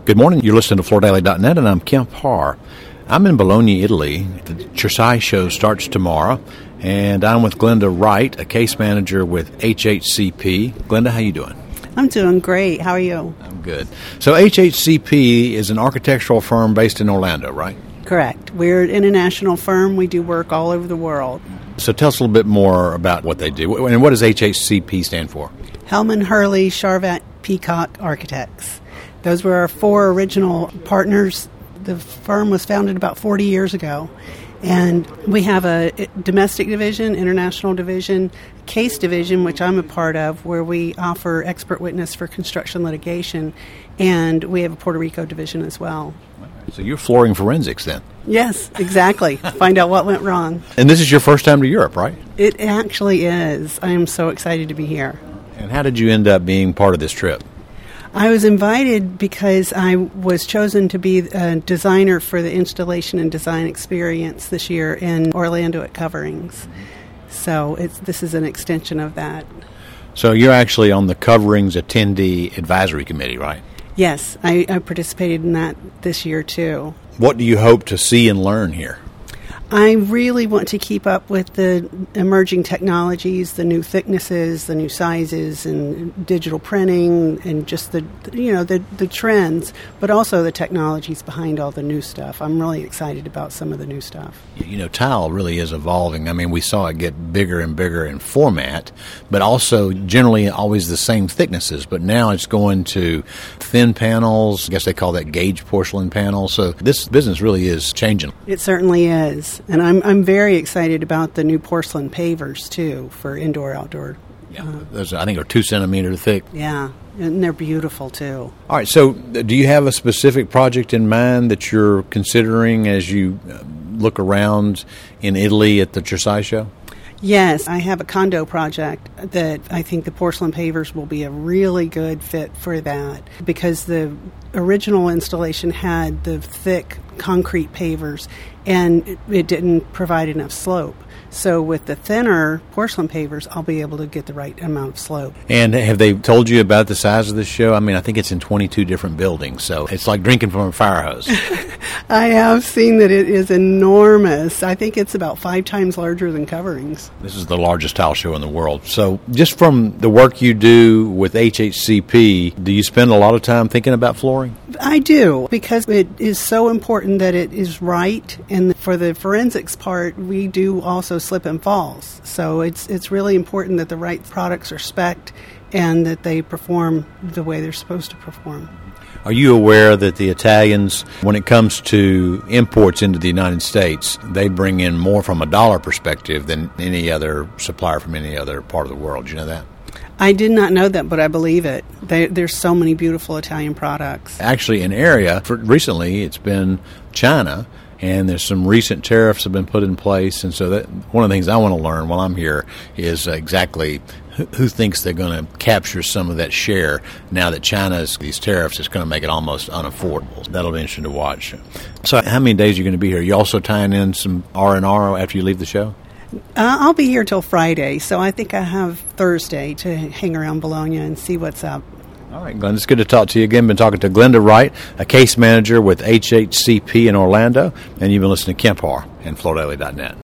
Good morning. You're listening to FloorDaily.net, and I'm Kemp Harr. I'm in Bologna, Italy. The CERSAI show starts tomorrow, and I'm with Glenda Wright, a case manager with HHCP. Glenda, how you doing? I'm doing great. How are you? I'm good. So HHCP is an architectural firm based in Orlando, right? Correct. We're an international firm. We do work all over the world. So tell us a little bit more about what they do. And what does HHCP stand for? Hellman, Hurley, Charvat, Peacock Architects. Those were our four original partners. The firm was founded about 40 years ago. And we have a domestic division, international division, case division, which I'm a part of, where we offer expert witness for construction litigation. And we have a Puerto Rico division as well. So you're flooring forensics then? Yes, exactly. Find out what went wrong. And this is your first time to Europe, right? It actually is. I am so excited to be here. And how did you end up being part of this trip? I was invited because I was chosen to be a designer for the installation and design experience this year in Orlando at Coverings. So this is an extension of that. So you're actually on the Coverings Attendee Advisory Committee, right? Yes, I participated in that this year too. What do you hope to see and learn here? I really want to keep up with the emerging technologies, the new thicknesses, the new sizes, and digital printing, and just the trends, but also the technologies behind all the new stuff. I'm really excited about some of the new stuff. You know, tile really is evolving. I mean, we saw it get bigger and bigger in format, but also generally always the same thicknesses. But now it's going to thin panels. I guess they call that gauge porcelain panels. So this business really is changing. It certainly is. And I'm very excited about the new porcelain pavers, too, for indoor-outdoor. Yeah, those I think are 2 centimeter thick. Yeah, and they're beautiful, too. All right, so do you have a specific project in mind that you're considering as you look around in Italy at the CERSAI show? Yes, I have a condo project that I think the porcelain pavers will be a really good fit for that, because the original installation had the thick concrete pavers and it didn't provide enough slope. So with the thinner porcelain pavers, I'll be able to get the right amount of slope. And have they told you about the size of this show? I mean, I think it's in 22 different buildings, so it's like drinking from a fire hose. I have seen that it is enormous. I think it's about 5 times larger than Coverings. This is the largest tile show in the world. So just from the work you do with HHCP, do you spend a lot of time thinking about flooring? I do, because it is so important that it is right. And for the forensics part, we do also slip and falls. So it's really important that the right products are spec'd and that they perform the way they're supposed to perform. Are you aware that the Italians, when it comes to imports into the United States, they bring in more from a dollar perspective than any other supplier from any other part of the world? Do you know that? I did not know that, but I believe it. There's so many beautiful Italian products. Actually, an area, recently it's been China, and there's some recent tariffs have been put in place. And so that one of the things I want to learn while I'm here is exactly who thinks they're going to capture some of that share now that China's these tariffs is going to make it almost unaffordable. That'll be interesting to watch. So how many days are you going to be here? You also tying in some R&R after you leave the show? I'll be here till Friday, so I think I have Thursday to hang around Bologna and see what's up. All right, Glenn, it's good to talk to you again. Been talking to Glenda Wright, a case manager with HHCP in Orlando, and you've been listening to Kemp Harr and FloorDaily.net.